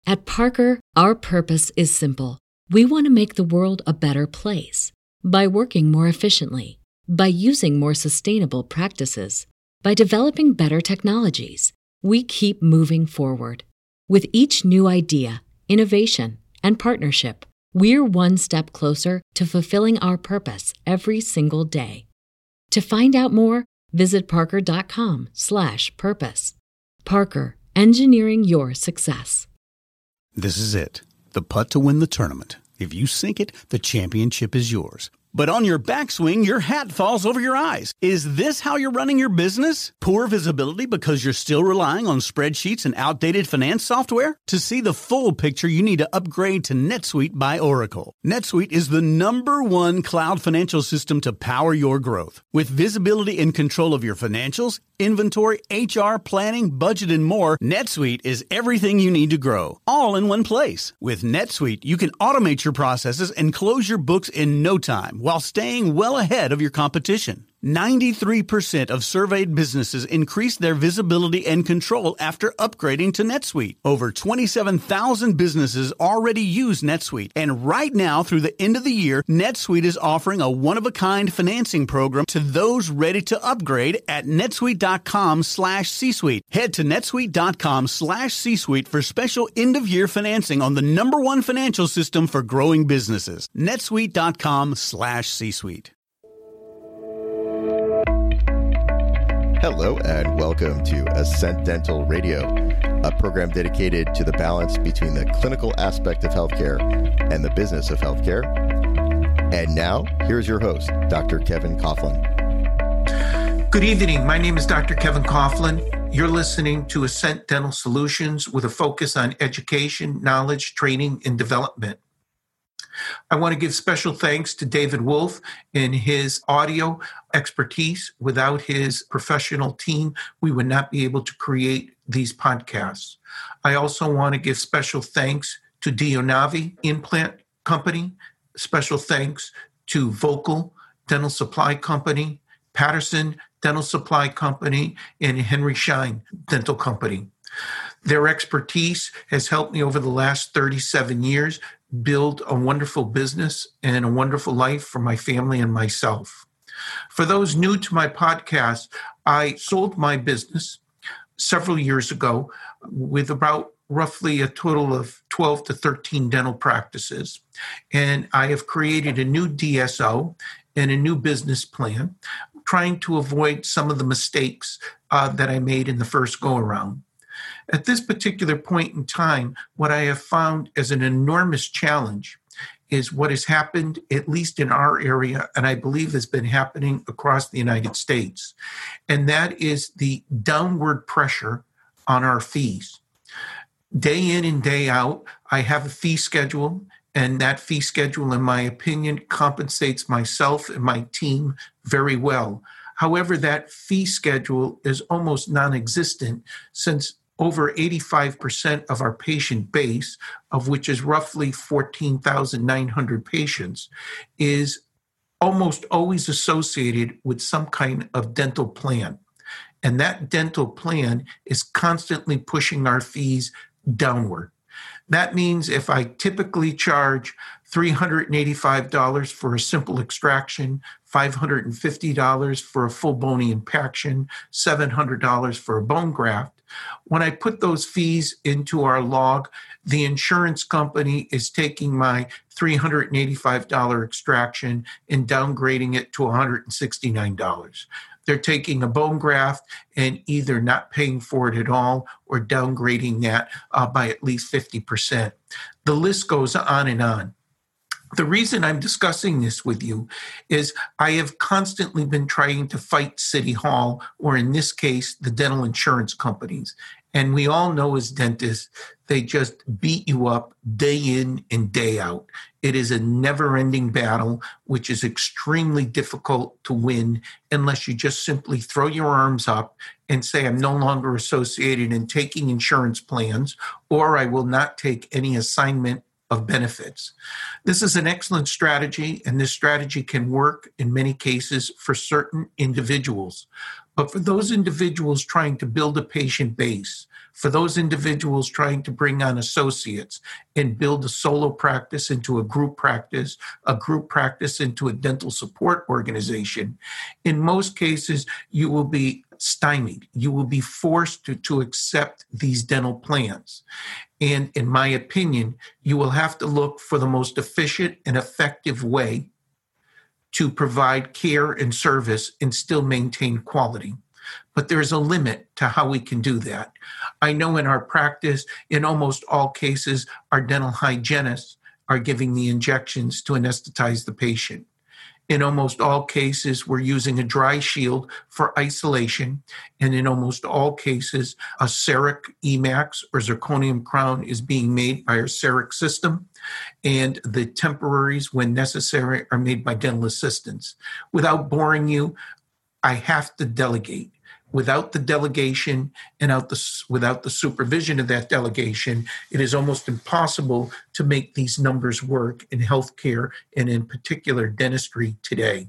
At Parker, our purpose is simple. We want to make the world a better place by working more efficiently, by using more sustainable practices, by developing better technologies. We keep moving forward. With each new idea, innovation, and partnership, we're one step closer to fulfilling our purpose every single day. To find out more, visit parker.com/purpose. Parker, engineering your success. This is it. The putt to win the tournament. If you sink it, the championship is yours. But on your backswing, your hat falls over your eyes. Is this how you're running your business? Poor visibility because you're still relying on spreadsheets and outdated finance software? To see the full picture, you need to upgrade to NetSuite by Oracle. NetSuite is the #1 cloud financial system to power your growth. With visibility and control of your financials, inventory, HR, planning, budget, and more, NetSuite is everything you need to grow, all in one place. With NetSuite, you can automate your processes and close your books in no time while staying well ahead of your competition. 93% of surveyed businesses increased their visibility and control after upgrading to NetSuite. Over 27,000 businesses already use NetSuite. And right now, through the end of the year, NetSuite is offering a one-of-a-kind financing program to those ready to upgrade at netsuite.com/C-Suite. Head to netsuite.com/C-Suite for special end-of-year financing on the #1 financial system for growing businesses. netsuite.com/C-Suite. Hello and welcome to Ascent Dental Radio, a program dedicated to the balance between the clinical aspect of healthcare and the business of healthcare. And now, here's your host, Dr. Kevin Coughlin. Good evening. My name is Dr. Kevin Coughlin. You're listening to Ascent Dental Solutions with a focus on education, knowledge, training, and development. I want to give special thanks to David Wolf and his audio expertise. Without his professional team, we would not be able to create these podcasts. I also want to give special thanks to Dionavi Implant Company, special thanks to Vocal Dental Supply Company, Patterson Dental Supply Company, and Henry Schein Dental Company. Their expertise has helped me over the last 37 years build a wonderful business and a wonderful life for my family and myself. For those new to my podcast, I sold my business several years ago with about roughly a total of 12 to 13 dental practices. And I have created a new DSO and a new business plan, trying to avoid some of the mistakes that I made in the first go-around. At this particular point in time, what I have found as an enormous challenge is what has happened, at least in our area, and I believe has been happening across the United States, and that is the downward pressure on our fees. Day in and day out, I have a fee schedule, and that fee schedule, in my opinion, compensates myself and my team very well. However, that fee schedule is almost non-existent since over 85% of our patient base, of which is roughly 14,900 patients, is almost always associated with some kind of dental plan. And that dental plan is constantly pushing our fees downward. That means if I typically charge $385 for a simple extraction, $550 for a full bony impaction, $700 for a bone graft, when I put those fees into our log, the insurance company is taking my $385 extraction and downgrading it to $169. They're taking a bone graft and either not paying for it at all or downgrading that by at least 50%. The list goes on and on. The reason I'm discussing this with you is I have constantly been trying to fight City Hall, or in this case, the dental insurance companies. And we all know as dentists, they just beat you up day in and day out. It is a never-ending battle, which is extremely difficult to win unless you just simply throw your arms up and say, I'm no longer associated in taking insurance plans, or I will not take any assignment of benefits. This is an excellent strategy, and this strategy can work in many cases for certain individuals. But for those individuals trying to build a patient base, for those individuals trying to bring on associates and build a solo practice into a group practice into a dental support organization, in most cases, you will be stymied. You will be forced to accept these dental plans. And in my opinion, you will have to look for the most efficient and effective way to provide care and service and still maintain quality. But there's a limit to how we can do that. I know in our practice, in almost all cases, our dental hygienists are giving the injections to anesthetize the patient. In almost all cases, we're using a dry shield for isolation. And in almost all cases, a CEREC EMAX or zirconium crown is being made by our CEREC system. And the temporaries, when necessary, are made by dental assistants. Without boring you, I have to delegate. Without the delegation and without the supervision of that delegation, it is almost impossible to make these numbers work in healthcare and in particular dentistry today.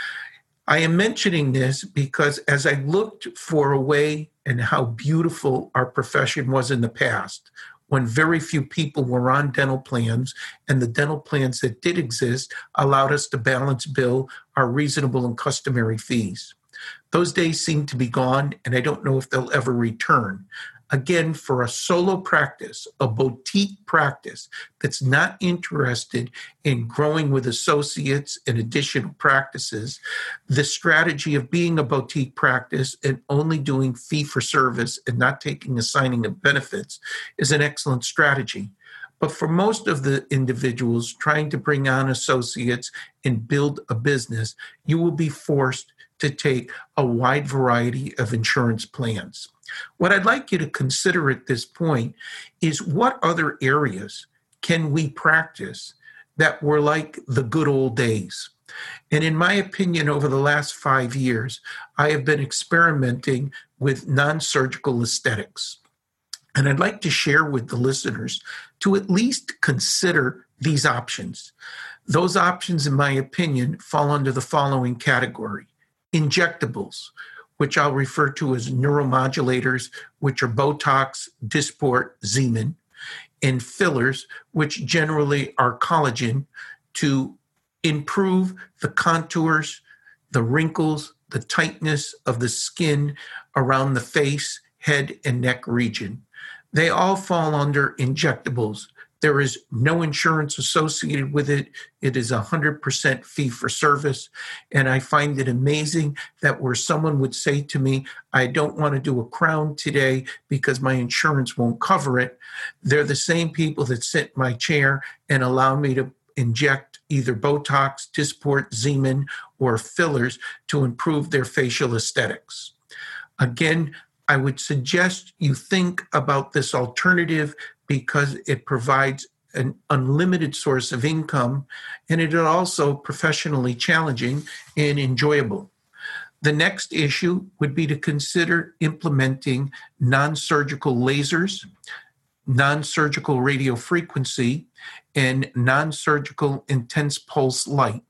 I am mentioning this because as I looked for a way and how beautiful our profession was in the past, when very few people were on dental plans, and the dental plans that did exist allowed us to balance bill our reasonable and customary fees. Those days seem to be gone, and I don't know if they'll ever return. Again, for a solo practice, a boutique practice that's not interested in growing with associates and additional practices, the strategy of being a boutique practice and only doing fee for service and not taking assigning of benefits is an excellent strategy. But for most of the individuals trying to bring on associates and build a business, you will be forced to take a wide variety of insurance plans. What I'd like you to consider at this point is what other areas can we practice that were like the good old days? And in my opinion, over the last 5 years, I have been experimenting with non-surgical aesthetics. And I'd like to share with the listeners to at least consider these options. Those options, in my opinion, fall under the following category. Injectables, which I'll refer to as neuromodulators, which are Botox, Dysport, Xeomin, and fillers, which generally are collagen, to improve the contours, the wrinkles, the tightness of the skin around the face, head, and neck region. They all fall under injectables. There is no insurance associated with it. It is 100% fee for service. And I find it amazing that where someone would say to me, I don't want to do a crown today because my insurance won't cover it, they're the same people that sit in my chair and allow me to inject either Botox, Dysport, Xeomin, or fillers to improve their facial aesthetics. Again, I would suggest you think about this alternative because it provides an unlimited source of income, and it is also professionally challenging and enjoyable. The next issue would be to consider implementing non-surgical lasers, non-surgical radiofrequency, and non-surgical intense pulse light.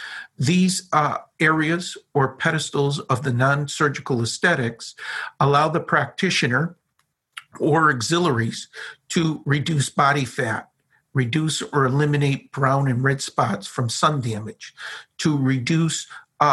These areas or pedestals of the non-surgical aesthetics allow the practitioner or auxiliaries to reduce body fat, reduce or eliminate brown and red spots from sun damage, to reduce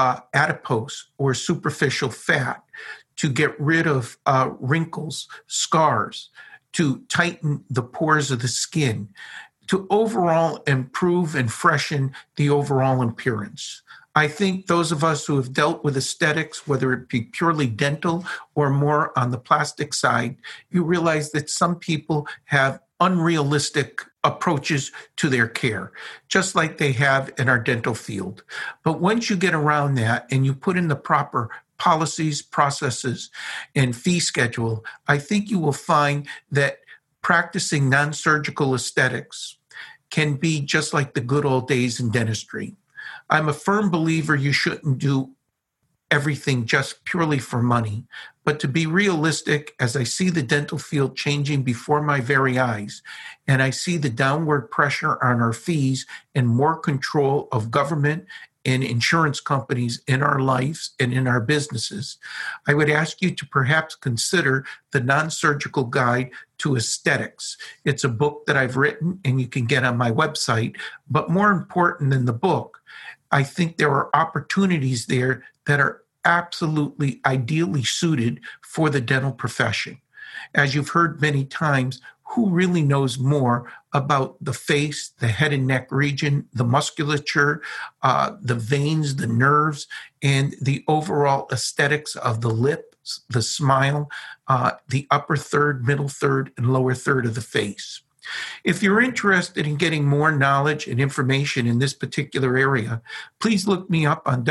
adipose or superficial fat, to get rid of wrinkles, scars, to tighten the pores of the skin, to overall improve and freshen the overall appearance. I think those of us who have dealt with aesthetics, whether it be purely dental or more on the plastic side, you realize that some people have unrealistic approaches to their care, just like they have in our dental field. But once you get around that and you put in the proper policies, processes, and fee schedule, I think you will find that practicing non-surgical aesthetics can be just like the good old days in dentistry. I'm a firm believer you shouldn't do everything just purely for money, but to be realistic as I see the dental field changing before my very eyes, and I see the downward pressure on our fees and more control of government and insurance companies in our lives and in our businesses, I would ask you to perhaps consider the Non-Surgical Guide to Aesthetics. It's a book that I've written and you can get on my website, but more important than the book, I think there are opportunities there that are absolutely ideally suited for the dental profession. As you've heard many times, who really knows more about the face, the head and neck region, the musculature, the veins, the nerves, and the overall aesthetics of the lips, the smile, the upper third, middle third, and lower third of the face. If you're interested in getting more knowledge and information in this particular area, please look me up on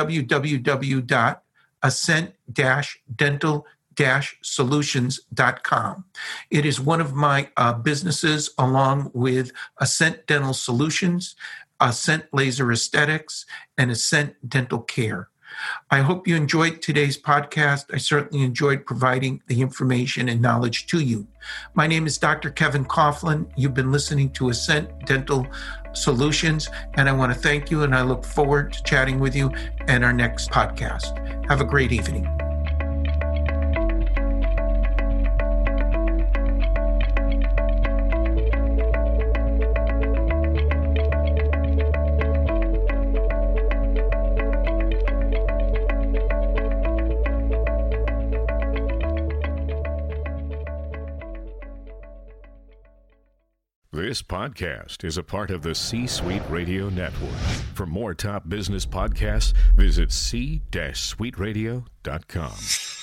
www.ascent-dental-solutions.com. It is one of my businesses along with Ascent Dental Solutions, Ascent Laser Aesthetics, and Ascent Dental Care. I hope you enjoyed today's podcast. I certainly enjoyed providing the information and knowledge to you. My name is Dr. Kevin Coughlin. You've been listening to Ascent Dental Solutions, and I want to thank you, and I look forward to chatting with you in our next podcast. Have a great evening. This podcast is a part of the C-Suite Radio Network. For more top business podcasts, visit c-suiteradio.com.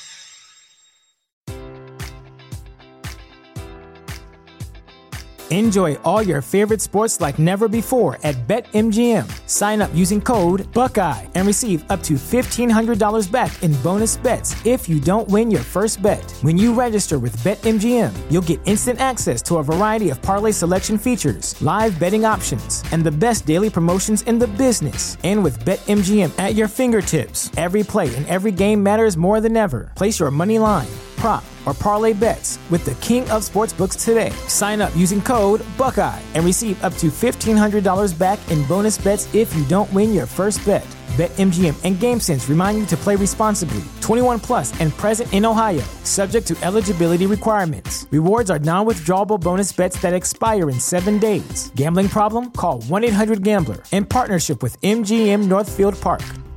Enjoy all your favorite sports like never before at BetMGM. Sign up using code Buckeye and receive up to $1,500 back in bonus bets if you don't win your first bet. When you register with BetMGM, you'll get instant access to a variety of parlay selection features, live betting options, and the best daily promotions in the business. And with BetMGM at your fingertips, every play and every game matters more than ever. Place your money line, prop, or parlay bets with the king of sportsbooks today. Sign up using code Buckeye and receive up to $1,500 back in bonus bets if you don't win your first bet. BetMGM and GameSense remind you to play responsibly. 21 plus and present in Ohio, subject to eligibility requirements. Rewards are non-withdrawable bonus bets that expire in 7 days. Gambling problem? Call 1-800-GAMBLER in partnership with MGM Northfield Park.